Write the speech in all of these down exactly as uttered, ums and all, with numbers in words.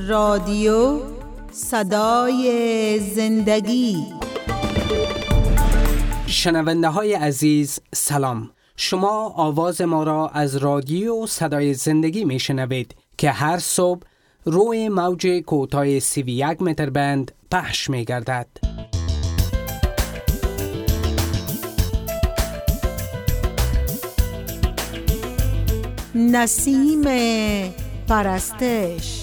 رادیو صدای زندگی. شنونده های عزیز سلام. شما آواز ما را از رادیو صدای زندگی می شنوید که هر صبح روی موج کوتاه سی و یک متر بند پخش می گردد. نسیم پرستش.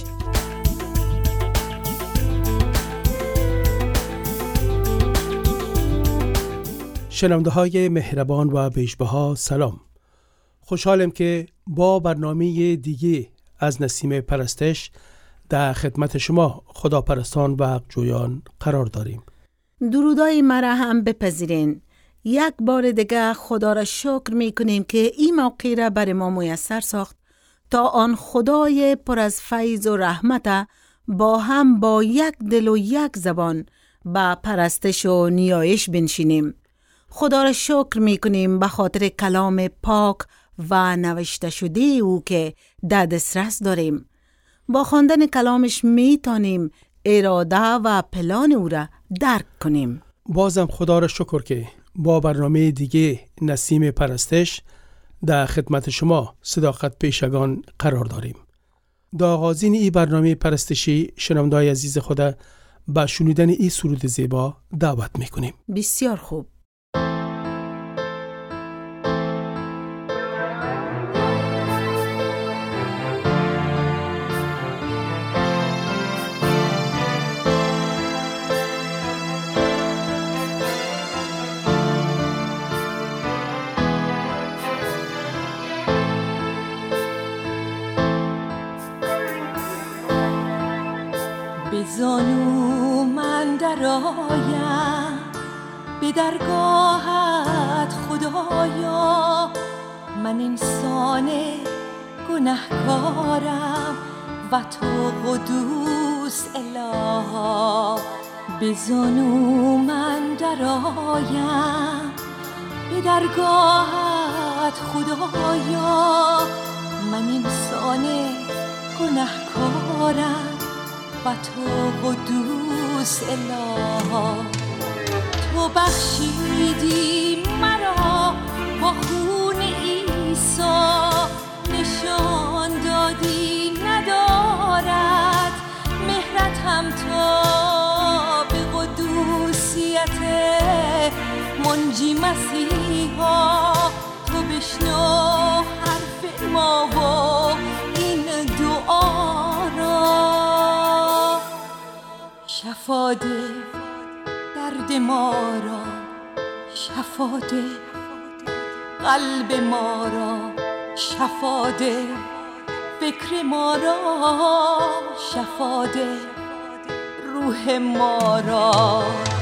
شنونده های مهربان و بیشبها سلام. خوشحالم که با برنامه دیگه از نسیم پرستش در خدمت شما خداپرستان و حقجویان قرار داریم. درودای مرا هم بپذیرین. یک بار دیگه خدا را شکر می کنیم که این موقع را بر ما میسر ساخت تا آن خدای پر از فیض و رحمت با هم با یک دل و یک زبان با پرستش و نیایش بنشینیم. خدا را شکر می کنیم به خاطر کلام پاک و نوشته شده او که در دسترس داریم. با خواندن کلامش می تانیم اراده و پلان او را درک کنیم. بازم خدا را شکر که با برنامه دیگه نسیم پرستش در خدمت شما صداقت پیشگان قرار داریم. در آغازین این برنامه پرستشی شنونده‌های عزیز خدا به شنیدن این سرود زیبا دعوت میکنیم. بسیار خوب. زانو من درآیم به درگاهت خدایا، من انسان گناهکارم و تو قدوس الها. به زانو من درآیم به درگاهت خدایا، من انسان گناهکارم و تو قدوس اله. تو بخشیدی مرا با خون عیسی، نشان دادی ندارد مهرت هم تا به قدوسیت منجی مسیحا. تو بشنو حرف ما و این دعا را، شفا ده درد ما را، شفا ده قلب ما را، شفا ده فکر ما را، شفا ده روح ما را.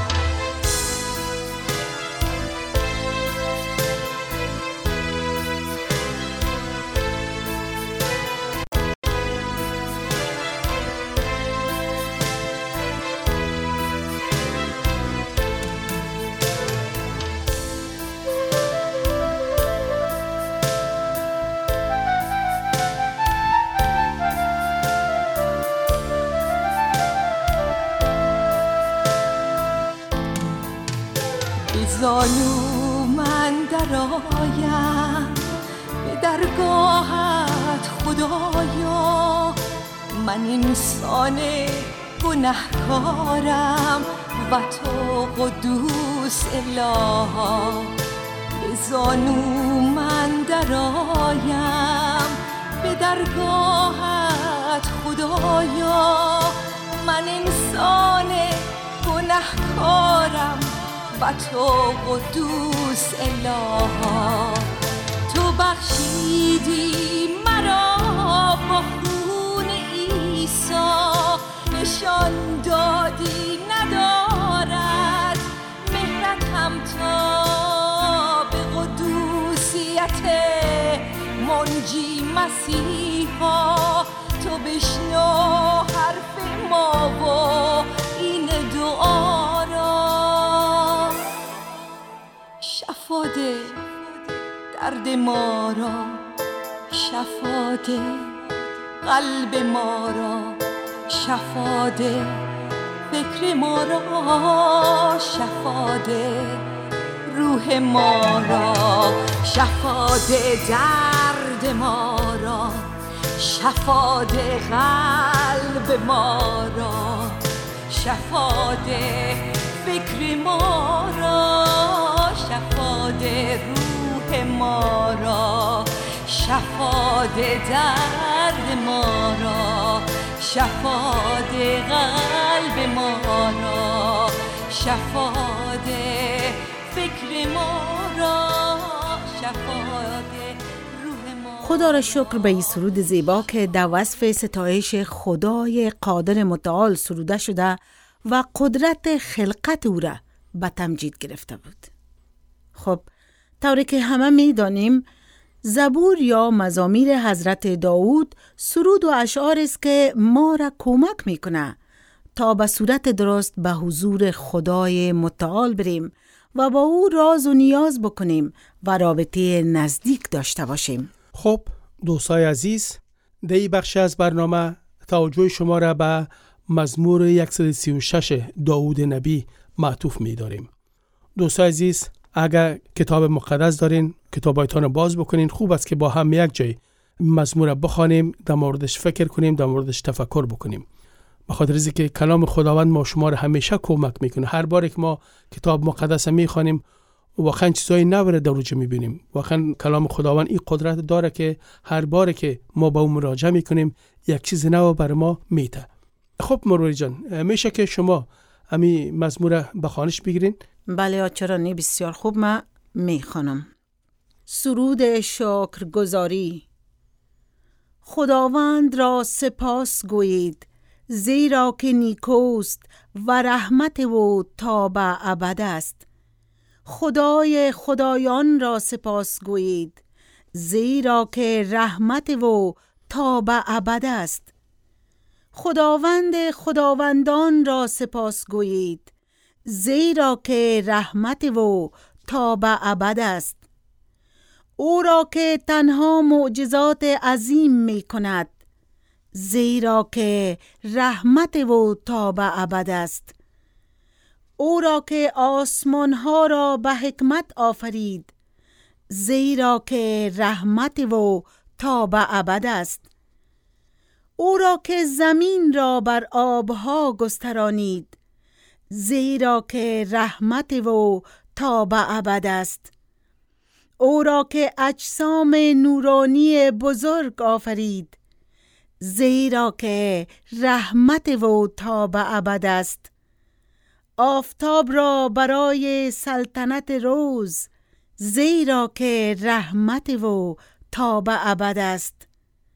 زانو من درآیم به درگاهت خدایا، من انسان گناهکارم و تو قدوس اله. به زانو من درآیم به درگاهت خدایا، من انسان گناهکارم و تو قدوس اله. تو بخشیدی مرا با خون عیسی، نشان دادی ندارد مهرت هم تا به قدوسیت منجی مسیحا. تو بشنو حرف ما و این دعا را، شفا ده درد ما را، شفا ده قلب ما را، شفاده فکر ما را، شفاده روح ما را، شفاده درد ما را، شفاده قلب ما را، شفاده فکر ما را، شفاده روح ما را، شفاده درد ما را، شفاده قلب ما را، شفاده فکر ما را، شفاده روح ما. خدا را شکر به این سرود زیبا که در وصف ستایش خدای قادر متعال سروده شده و قدرت خلقت او را به تمجید گرفته بود. خب طوری که همه می دانیم زبور یا مزامیر حضرت داود سرود و اشعار است که ما را کمک میکنه تا به صورت درست به حضور خدای متعال بریم و با او راز و نیاز بکنیم و رابطه نزدیک داشته باشیم. خب دوستای عزیز، در این بخش از برنامه توجه شما را به مزمور صد و سی و شش داود نبی معطوف می داریم. دوستای عزیز، اگر کتاب مقدس دارین کتابایتان باز بکنین، خوب است که با هم یک جای مزمور را بخوانیم، در موردش فکر کنیم، در موردش تفکر بکنیم. به خاطر از اینکه کلام خداوند ما شما را همیشه کمک میکنه. هر بار که ما کتاب مقدس میخوانیم واقعا چیزای نو را در اوج میبینیم. واقعا کلام خداوند این قدرت داره که هر بار که ما با اون مراجعه میکنیم یک چیز نو بر ما میته. خب مروری جان، میشه که شما امی مزمور بخوانش بگیرین؟ بله چرا نه، بسیار خوب. ما میخوانم. سرود شکرگزاری. خداوند را سپاس گویید، زیرا که نیکوست و رحمت او تا به ابد است. خدای خدایان را سپاس گویید، زیرا که رحمت او تا به ابد است. خداوند خداوندان را سپاس گویید، زیرا که رحمت او تا به ابد است. او را که تنها معجزات عظیم می کند، زیرا که رحمت او تا به ابد است. او را که آسمان ها را به حکمت آفرید، زیرا که رحمت او تا به ابد است. او را که زمین را بر آبها گسترانید، زیرا که رحمت او تا به ابد است. او را که اجسام نورانی بزرگ آفرید، زیرا که رحمت او تا به ابد است. آفتاب را برای سلطنت روز، زیرا که رحمت او تا به ابد است.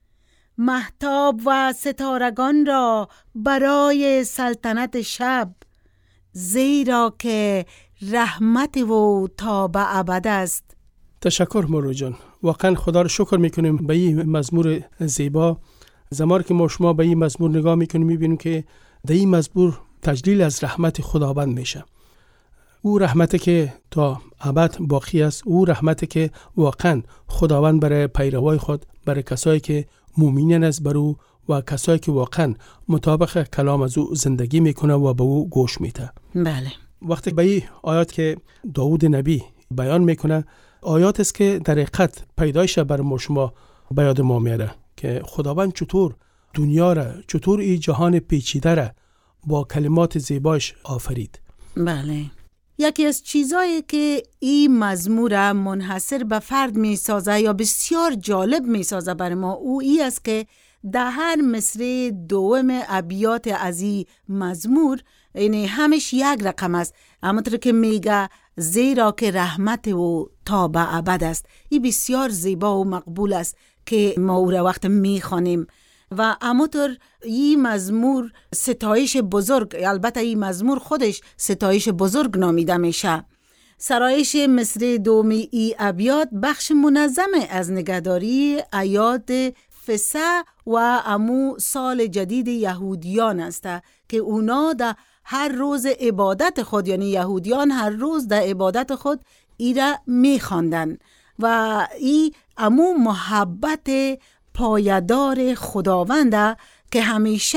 مهتاب و ستارگان را برای سلطنت شب، زیرا که رحمت او تا به ابد است. تشکر مرو جان. واقعا خدا رو شکر میکنیم به این مزمور زیبا. زمانی که ما شما به این مزمور نگاه میکنیم میبینیم که در این مزمور تجلیل از رحمت خداوند میشه. او رحمتی که تا ابد باقی است، او رحمتی که واقعا خداوند برای پیروای خود، برای کسایی که مؤمنین است بر او و کسایی که واقعا مطابق کلام از او زندگی میکنه و به او گوش میده. بله. وقتی به این آیات که داود نبی بیان میکنه، آیات است که در حقیقت پیدایش بر ما شما به یاد ما میاره که خداوند چطور دنیا را، چطور این جهان پیچیده را با کلمات زیباش آفرید. بله. یکی از چیزایی که این مزمور منحصر به فرد می سازه یا بسیار جالب می سازه برای ما، او ای است که در هر مصرع دوم ابیات از این مزمور یعنی همش یک رقم است، همونطور که میگه زیرا که رحمت او تا به ابد است. این بسیار زیبا و مقبول است که ما او را وقت میخوانیم و همونطور این مزمور ستایش بزرگ، البته این مزمور خودش ستایش بزرگ نامیده میشه. سرایش مصرع دومی ای ابیات بخش منظم از نگهداری اعیاد فسح و امو سال جدید یهودیان است که اونا در هر روز عبادت خود، یعنی یهودیان هر روز در عبادت خود ایره میخواندن و ای امو محبت پایدار خداونده که همیشه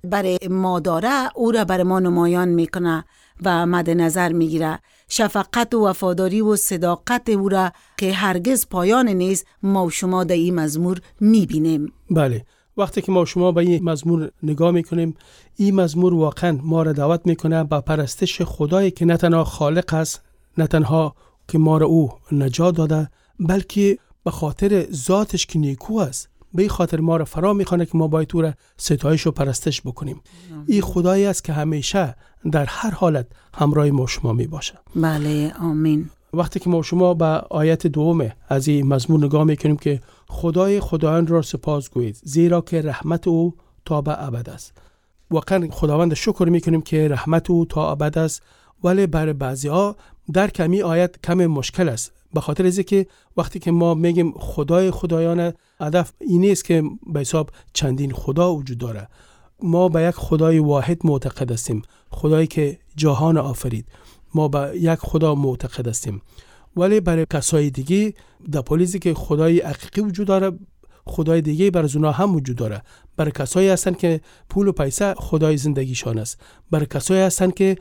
برای ما داره او را برای ما نمایان میکنه و مد نظر میگیره. شفقت و وفاداری و صداقت او را که هرگز پایان نیست ما و شما در این مزمور میبینیم. بله، وقتی که ما شما به این مزمور نگاه میکنیم، این مزمور واقعا ما را دعوت میکنه به پرستش خدایی که نه تنها خالق است، نه تنها که ما را او نجات داده، بلکه به خاطر ذاتش که نیکو است، به این خاطر ما را فرا میخوانه که ما باید او را ستایش و پرستش بکنیم. این خدایی است که همیشه در هر حالت همراه ما شما می باشه. بله، آمین. وقتی که ما شما به آیت دوم از این مزمور نگاه میکنیم که خدای خدایان را سپاس گویید زیرا که رحمت او تا به ابد است. واقعا خداوند شکر میکنیم که رحمت او تا ابد است، ولی برای بعضی‌ها در کمی آیت کم مشکل است، به خاطر از که وقتی که ما میگیم خدای خدایان، هدف این نیست که به حساب چندین خدا وجود داره. ما به یک خدای واحد معتقد هستیم، خدایی که جهان آفرید. ما به یک خدا معتقد هستیم. ولی برای کسای دیگه در پولیسی که خدای حقیقی وجود داره، خدای دیگه برای اونا هم وجود داره. برای کسایی هستن که پول و پیسه خدای زندگیشان است. برای کسایی هستن که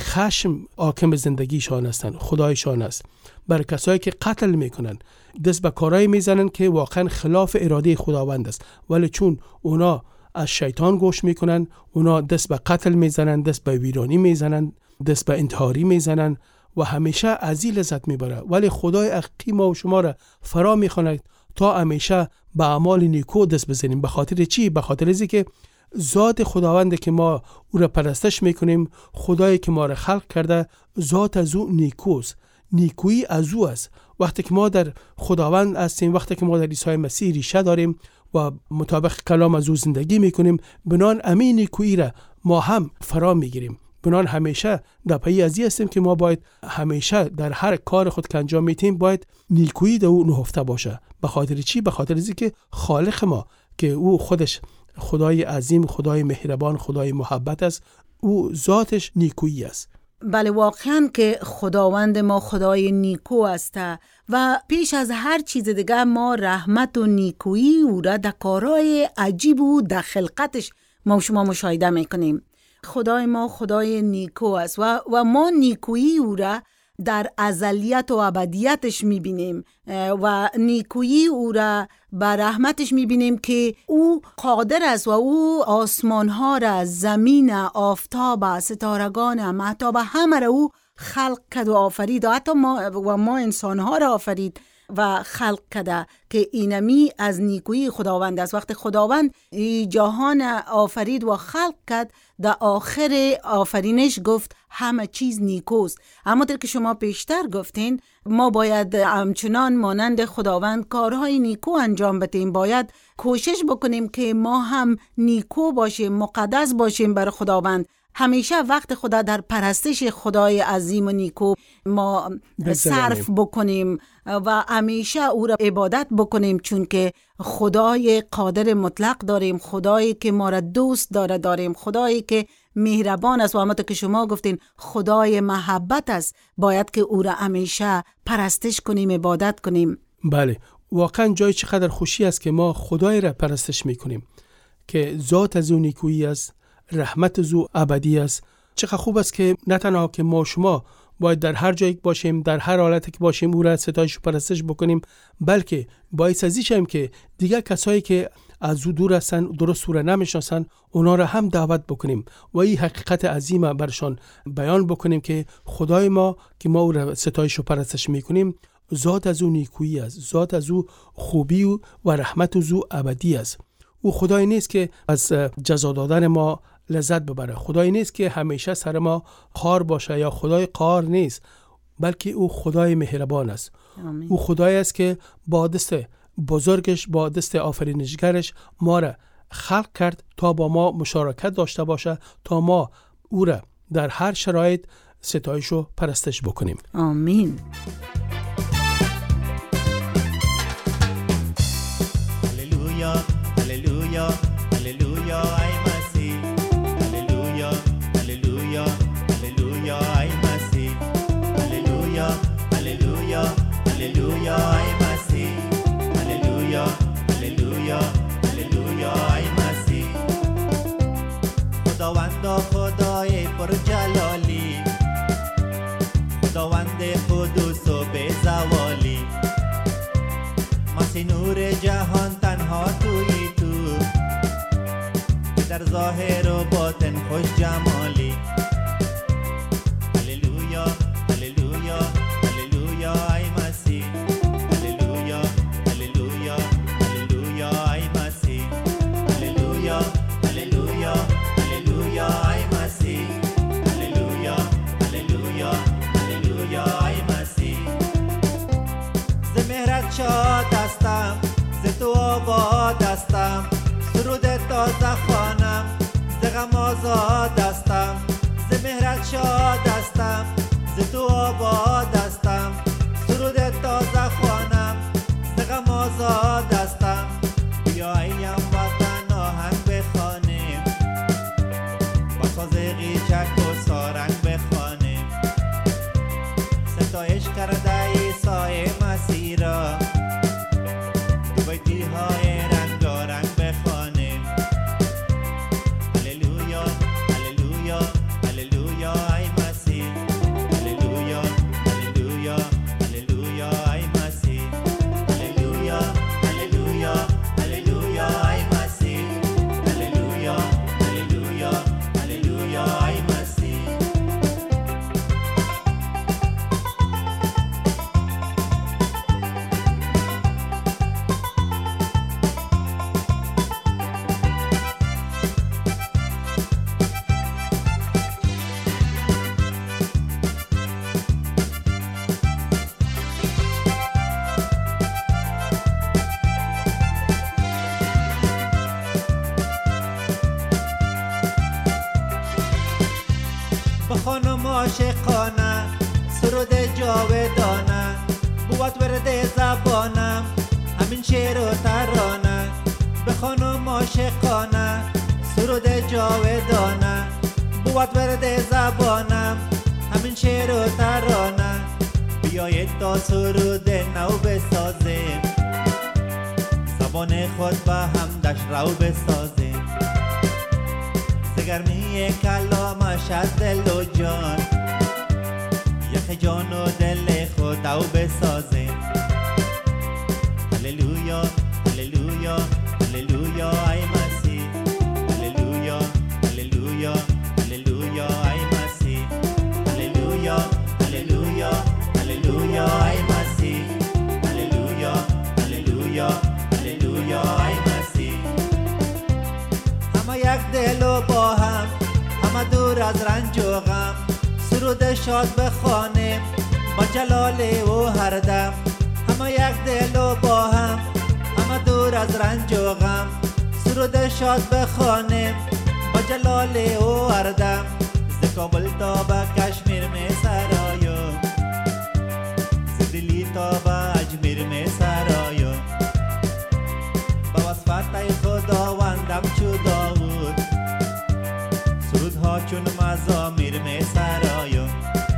خشم حاکم زندگیشان هستن، خدایشان است. برای کسایی که قتل میکنن، دست به کارایی میزنن که واقعا خلاف اراده خداوند است، ولی چون اونا از شیطان گوش میکنن، اونا دست به قتل میزنن، دست به ویرانی میزنن، دست به انتحاری میزنن و همیشه از این لذت میبره. ولی خدای حقیقی ما و شما را فرا میخواند تا همیشه به اعمال نیکو دست بزنیم. به خاطر چی؟ به خاطر اینکه که ذات خداوند که ما او را پرستش میکنیم، خدایی که ما را خلق کرده، ذات از او نیکوست، نیکویی از او است. وقتی که ما در خداوند هستیم، وقتی که ما در عیسی مسیح ریشه داریم و مطابق کلام از او زندگی میکنیم، بنان امین نیکویی را ما هم فرا میگیریم. بنان همیشه در پی ازی هستیم که ما باید همیشه در هر کار خود که انجام میتیم باید نیکویی در او نهفته باشه. به خاطر چی؟ به خاطر اینکه که خالق ما که او خودش خدای عظیم، خدای مهربان، خدای محبت است، او ذاتش نیکویی است. بله، واقعا که خداوند ما خدای نیکو است و پیش از هر چیز دیگه ما رحمت و نیکویی او را در کارهای عجیب و در خلقتش ما شما مشاهده میکنیم. خدای ما خدای نیکو است و, و ما نیکویی او را در ازلیت و ابدیتش میبینیم و نیکویی او را بر رحمتش میبینیم که او قادر است و او آسمانها را، زمین، آفتاب، ستارگان، مهتاب همه را او خلق کرد و آفرید و حتی ما و ما انسانها را آفرید و خلق کرده که اینمی از نیکویی خداوند است. وقتی خداوند جهان آفرید و خلق کرد، در آخر آفرینش گفت همه چیز نیکوست. اما در که شما پیشتر گفتین ما باید همچنان مانند خداوند کارهای نیکو انجام بدیم، باید کوشش بکنیم که ما هم نیکو باشیم، مقدس باشیم برای خداوند. همیشه وقت خدا در پرستش خدای عظیم و نیکو ما صرف بکنیم و همیشه او را عبادت بکنیم، چون که خدای قادر مطلق داریم، خدایی که ما را دوست داره داریم، خدایی که مهربان است و همونطور که شما گفتین خدای محبت است. باید که او را همیشه پرستش کنیم، عبادت کنیم. بله، واقعا جای چقدر خوشی است که ما خدای را پرستش میکنیم که ذات از اون نیکویی است، رحمت از او ابدی است. چقدر خوب است که نه تنها که ما شما باید در هر جایی باشیم، در هر حالتی که باشیم او را ستایش و پرستش بکنیم، بلکه باعث ازیش هم که دیگر کسایی که از او دور هستن، درست او را نمیشناسن، اونا را هم دعوت بکنیم و این حقیقت عظیمه برشان بیان بکنیم که خدای ما که ما او را ستایش و پرستش میکنیم، ذات از او نیکویی است، ذات از او خوبی و, و رحمت از او ابدی است. او خدای نیست که از جزا دادن ما لذت ببره، خدای نیست که همیشه سر ما خار باشه، یا خدای قهار نیست، بلکه او خدای مهربان است. آمین. او خدای است که با دست بزرگش، با دست آفرینشگرش ما را خلق کرد تا با ما مشارکت داشته باشه، تا ما او را در هر شرایط ستایش و پرستش بکنیم. آمین. هللویا هللویا هللویا ای مسیح، هللویا هللویا هللویا ای مسیح، هللویا هللویا هللویا ای مسیح، هللویا هللویا هللویا ای مسیح. جهان تنها تویی تو، که در ظاهر و باطن خوش جمالی. هللویا هللویا هللویا ای مسیح، هللویا هللویا هللویا ای مسیح، هللویا هللویا هللویا ای مسیح، هللویا هللویا هللویا ای مسیح. ز مهرت شاد هستم، ز تو آباد هستم، سرود تازه خوانم، ز غم آزاد هستم. ز مهرت شاد هستم، ز تو آباد هستم، سرود تازه خوانم، ز غم آزاد هستم. بیا ایم وطن آهنگ بخوانیم، با ساز قیچک و سارنگ بخوانیم، ستایش کرده عیسی مسیح را، دو بیتی های رنگارنگ بخوانیم. هللویا هللویا هللویا ای مسیح، هللویا هللویا هللویا ای مسیح، هللویا هللویا هللویا ای مسیح، هللویا هللویا هللویا ای مسیح. بخوانم عاشقانه سرود جاودانه، بود ورد زبانم همین شعر و ترانه. بخوانم عاشقانه سرود جاودانه، بود ورد زبانم همین شعر و ترانه. بیایید تا سرود نو بسازیم، زبان خود به همدش رو بسازیم، گرمی کلامش از دل و جان، یخ جان و دل خود او بسازیم. هللویا هللویا هللویا ای مسیح، هللویا هللویا هللویا ای مسیح، هللویا هللویا هللویا ای مسیح، هللویا هللویا هللویا ای مسیح. همه یک دل و با هم، همه دور از رنج و غم، سرود شاد بخوانیم با جلال او هر دم. همه یک دل و با هم، همه دور از رنج و غم، سرود شاد بخوانیم با جلال او هر دم. ز کابل تا به کشمیر می سرایم، ز دلی تا به اجمیر می سرایم، با وصفت خداوندم چو داود، سرودها چون مزامیر می سرایم.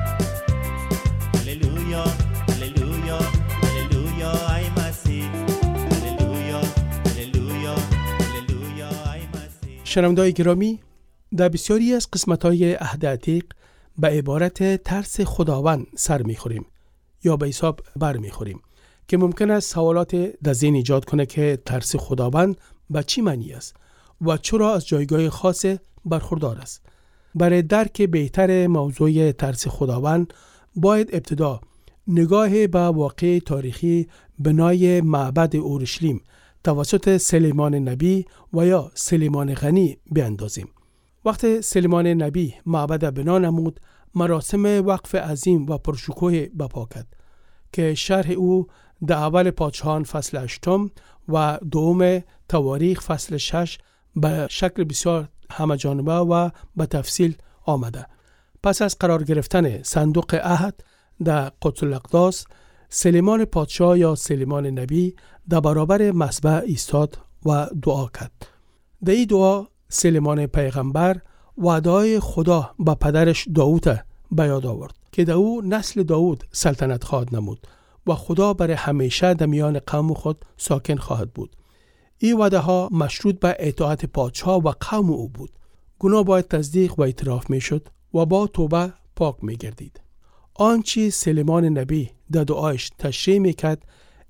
هللویا هللویا هللویا ای مسیح، هللویا هللویا هللویا ای مسیح. شنونده‌های گرامی، در بسیاری از قسمت‌های عهد عتیق به عبارت ترس خداوند سر می‌خوریم یا به حساب بر می‌خوریم که ممکن است سوالات در ذهن ایجاد کنه که ترس خداوند به چی معنی است و چرا از جایگاه خاص برخوردار است. برای درک بهتر موضوع ترس خداوند باید ابتدا نگاه به واقع تاریخی بنای معبد اورشلیم توسط سلیمان نبی و یا سلیمان غنی بیاندازیم. وقت سلیمان نبی معبد بنا نمود، مراسم وقف عظیم و پرشکوه برپا کرد که شرح او در اول پادشاهان فصل هشتم و دوم تواریخ فصل شش به شکل بسیار همه‌جانبه و به تفصیل آمده. پس از قرار گرفتن صندوق عهد در قدس الاقداس، سلیمان پادشاه یا سلیمان نبی در برابر مذبح ایستاد و دعا کرد. در این دعا سلیمان پیغمبر وعده خدا به پدرش داوود به یاد آورد که در او نسل داوود سلطنت خواهد نمود و خدا برای همیشه در میان قوم خود ساکن خواهد بود. این وعده ها مشروط به اطاعت پادشاه و قوم او بود. گناه باید تصدیق و اعتراف می شد و با توبه پاک می گردید. آنچه سلیمان نبی در دعایش تشریح می کرد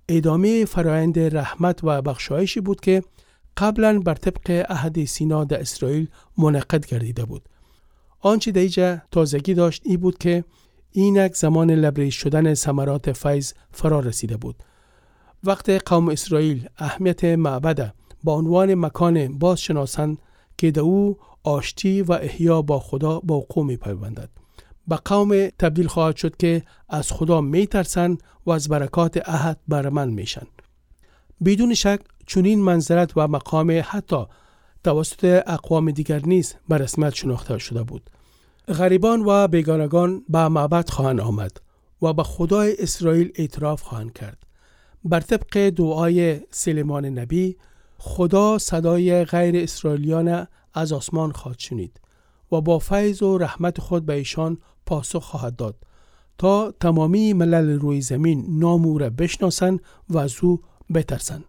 ادامه فرایند رحمت و بخشایشی بود که قبلا بر طبق عهد سینا در اسرائیل منعقد گردیده بود. آنچه در اینجا تازگی داشت ای بود که اینک زمان لبریز شدن ثمرات فیض فرا رسیده بود. وقت قوم اسرائیل اهمیت معبد با عنوان مکان باز شناسند که در او آشتی و احیا با خدا با وقوع می پیوندد. به قوم تبدیل خواهد شد که از خدا می ترسند و از برکات عهد بهره‌مند میشن. بدون شک چنین منزلت و مقام حتی توسط اقوام دیگر نیز به رسمیت شناخته شده بود. غریبان و بیگانگان به معبد خواهند آمد و به خدای اسرائیل اعتراف خواهند کرد. بر طبق دعای سلیمان نبی، خدا صدای غیر اسرائیلیان از آسمان خواهد شنید و با فیض و رحمت خود به ایشان پاسخ خواهد داد تا تمامی ملل روی زمین نام او را بشناسند و از او بترسند.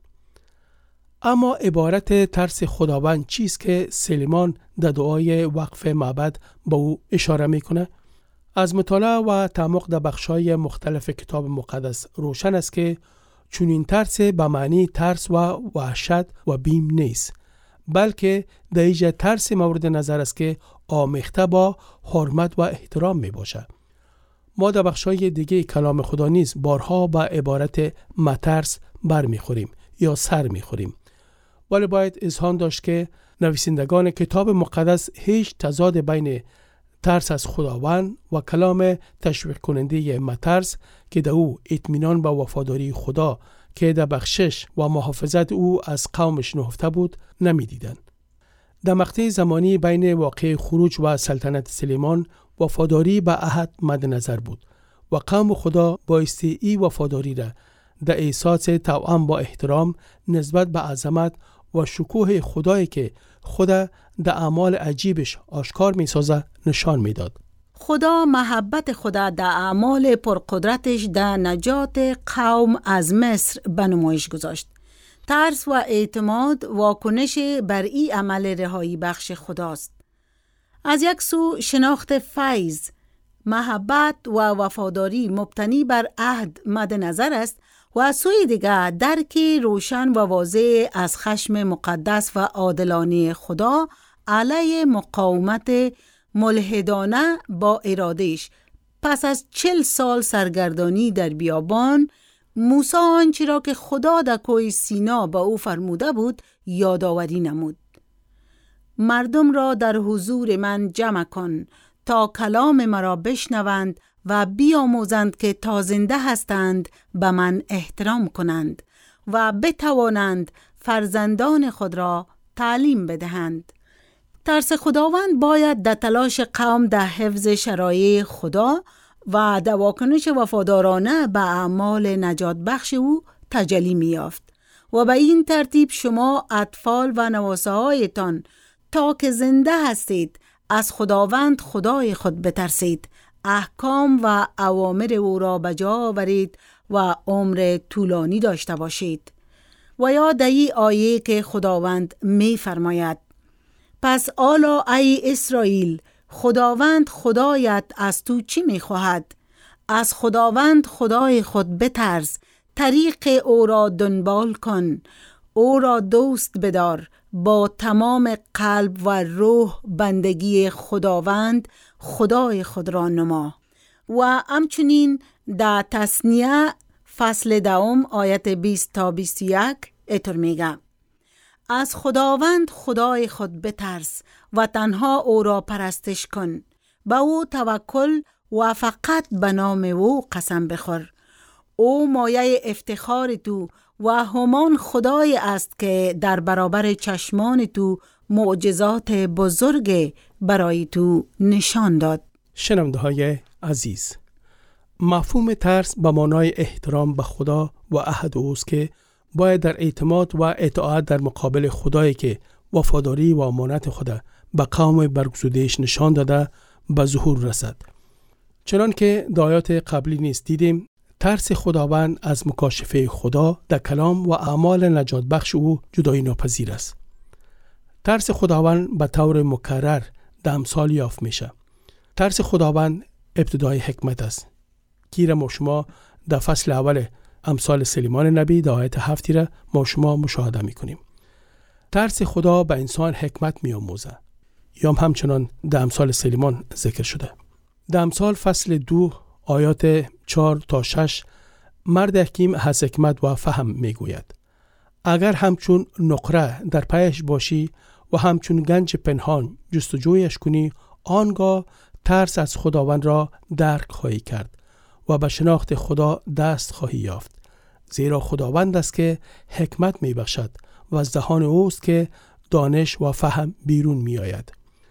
اما عبارت ترس خداوند چیست که سلیمان در دعای وقف معبد با او اشاره میکنه؟ از مطالعه و تعمق در بخش‌های مختلف کتاب مقدس روشن است که چنین ترس به معنی ترس و وحشت و بیم نیست، بلکه در اینجا ترس مورد نظر است که آمیخته با حرمت و احترام می باشه. ما در بخش‌های دیگه کلام خدا نیز بارها با عبارت مترس بر می خوریم یا سر می خوریم. ولی باید اذعان داشت که نویسندگان کتاب مقدس هیچ تضاد بین ترس از خداوند و کلام تشویق کننده مترس که در او اطمینان به وفاداری خدا که در بخشش و محافظت او از قومش نهفته بود نمی دیدن. در مقطع زمانی بین واقع خروج و سلطنت سلیمان وفاداری به عهد مد نظر بود و قوم خدا بایستی ای وفاداری را در احساس توأم با احترام نسبت به عظمت و شکوه خدایی که خدا در اعمال عجیبش آشکار می سازه نشان می داد. خدا محبت خدا در اعمال پرقدرتش در نجات قوم از مصر به نمایش گذاشت. ترس و اعتماد واکنش بر این عمل رهایی بخش خداست. از یک سو شناخت فیض، محبت و وفاداری مبتنی بر عهد مد نظر است و از سوی دیگر درک روشن و واضح از خشم مقدس و عادلانه خدا علیه مقاومت ملحدانه با ارادهش. پس از چل سال سرگردانی در بیابان، موسی آنچه را که خدا در کوه سینا به او فرموده بود یادآوری نمود. مردم را در حضور من جمع کن تا کلام مرا بشنوند و بیاموزند که تا زنده هستند به من احترام کنند و بتوانند فرزندان خود را تعلیم بدهند. ترس خداوند باید در تلاش قوم در حفظ شرایع خدا و در واکنش وفادارانه به اعمال نجات بخش او تجلی می یافت و به این ترتیب شما اطفال و نواسه هایتان تا که زنده هستید از خداوند خدای خود بترسید، احکام و اوامر او را بجا آورید و عمر طولانی داشته باشید. و یا در این آیه که خداوند می فرماید: پس آلا ای اسرائیل، خداوند خدایت از تو چی می خواهد؟ از خداوند خدای خود بترس، طریق او را دنبال کن، او را دوست بدار، با تمام قلب و روح بندگی خداوند خدای خود را نما. و همچنین در تثنیه فصل دوم آیت بیست تا بیست و یک اینطور میگه: از خداوند خدای خود بترس و تنها او را پرستش کن، به او توکل و فقط به نام او قسم بخور. او مایه افتخار تو و همان خدای است که در برابر چشمان تو معجزات بزرگ برای تو نشان داد. شنونده های عزیز، مفهوم ترس به معنای احترام به خدا و عهد اوست که باید در اعتماد و اطاعت در مقابل خدایی که وفاداری و امانت خدا به قوم برگزیده‌اش نشان داده به ظهور رسد. چنان که در آیات قبلی نیز دیدیم، ترس خداوند از مکاشفه خدا در کلام و اعمال نجات بخش او جدایی ناپذیر است. ترس خداوند به طور مکرر در امثال یافت میشه. ترس خداوند ابتدای حکمت است. گیر ما شما در فصل اول امثال سلیمان نبی در آیت هفتی را ما شما مشاهده میکنیم. ترس خدا به انسان حکمت می‌آموزد. یا همچنان در امثال سلیمان ذکر شده. در امثال فصل دو آیات چهار تا شش مرد حکیم از حکمت و فهم میگوید: اگر همچون نقره در پیش باشی و همچون گنج پنهان جستجویش کنی، آنگاه ترس از خداوند را درک خواهی کرد و به شناخت خدا دست خواهی یافت. زیرا خداوند است که حکمت می بخشد و از دهان اوست که دانش و فهم بیرون می آید.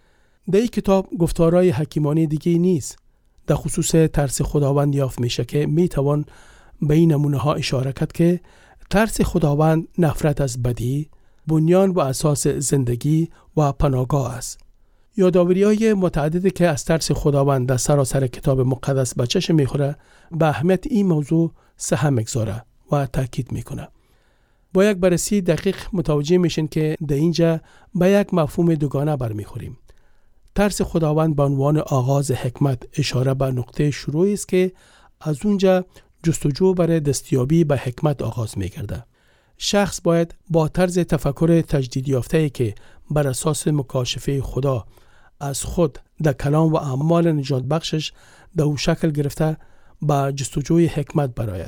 در این کتاب گفتارهای حکیمانه دیگه نیست. در خصوص ترس خداوند یافت میشه که می توان به این نمونه ها اشاره کرد که ترس خداوند نفرت از بدی، بنیان و اساس زندگی و پناهگاه است. یادآوری‌های متعددی که از ترس خداوند در سراسر کتاب مقدس به چشم میخوره به اهمیت این موضوع سهم میگذاره و تاکید میکنه. با یک بررسی دقیق متوجه میشین که در اینجا به یک مفهوم دوگانه برمیخوریم. ترس خداوند به عنوان آغاز حکمت اشاره به نقطه شروعی است که از اونجا جستجو برای دستیابی به حکمت آغاز میگرده. شخص باید با طرز تفکر تجدید یافته‌ای که بر اساس مکاشفه خدا از خود در کلام و اعمال نجات بخشش در او شکل گرفته به جستجوی حکمت برآید.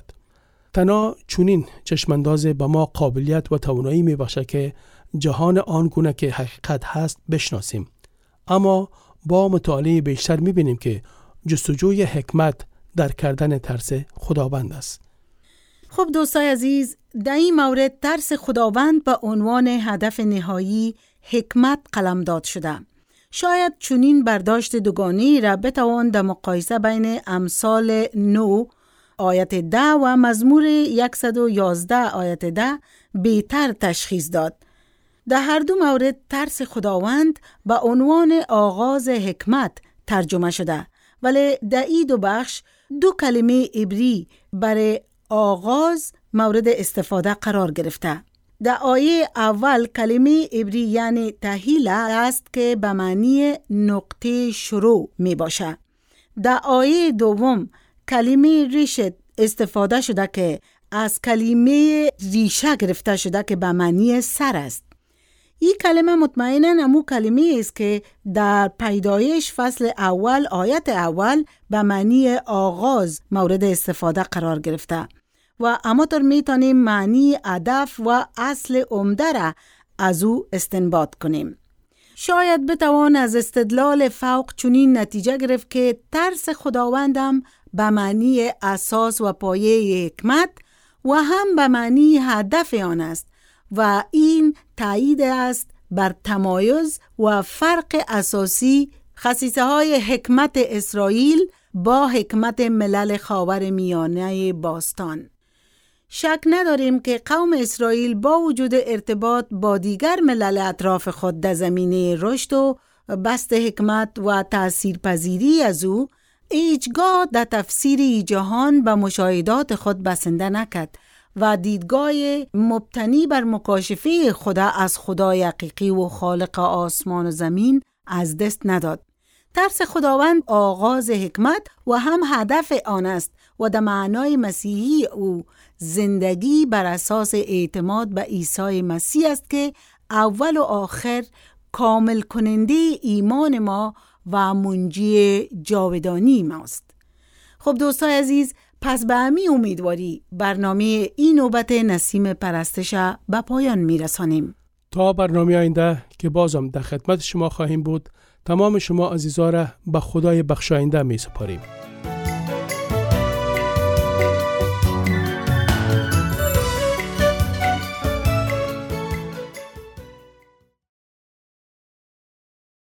تنها چونین چشمانداز به ما قابلیت و توانایی میبخشه که جهان آنگونه که حقیقت هست بشناسیم. اما با مطالعه بیشتر میبینیم که جستجوی حکمت در کردن ترس خداوند است. خب دوستای عزیز، در این مورد ترس خداوند به عنوان هدف نهایی حکمت قلمداد شده. شاید چنین برداشت دوگانه‌ای را بتوان در مقایسه بین امثال نه آیت ده و مزمور صد و یازده آیت ده بهتر تشخیص داد. در هر دو مورد ترس خداوند به عنوان آغاز حکمت ترجمه شده، ولی در این دو بخش دو کلمه عبری برای آغاز مورد استفاده قرار گرفته. در آیه اول کلمه عبری یعنی تهیله است که به معنی نقطه شروع می باشه. در آیه دوم کلمه ریشت استفاده شده که از کلمه ریشه گرفته شده که به معنی سر است. این کلمه مطمئناً همو کلمه است که در پیدایش فصل اول آیت اول به معنی آغاز مورد استفاده قرار گرفته و همانطور میتونیم معنی هدف و اصل عمده را از او استنباط کنیم. شاید بتوان از استدلال فوق چنین نتیجه گرفت که ترس خداوندم به معنی اساس و پایه حکمت و هم به معنی هدف آن است و این تایید است بر تمایز و فرق اساسی خصیصه های حکمت اسرائیل با حکمت ملل خاور میانه باستان. شک نداریم که قوم اسرائیل با وجود ارتباط با دیگر ملل اطراف خود در زمینه رشد و بسط حکمت و تأثیرپذیری از او هیچگاه در تفسیر جهان به مشاهدات خود بسنده نکرد و دیدگاه مبتنی بر مکاشفه خدا از خدای حقیقی و خالق آسمان و زمین از دست نداد. ترس خداوند آغاز حکمت و هم هدف آن است و در معنای مسیحی او زندگی بر اساس اعتماد به عیسی مسیح است که اول و آخر کامل کننده ایمان ما و منجی جاودانی ماست. خب دوستای عزیز، پس به همین امیدواری برنامه این نوبت نسیم پرستش به پایان میرسانیم. تا برنامه آینده که بازم در خدمت شما خواهیم بود، تمام شما عزیزان را به خدای بخشاینده می سپاریم.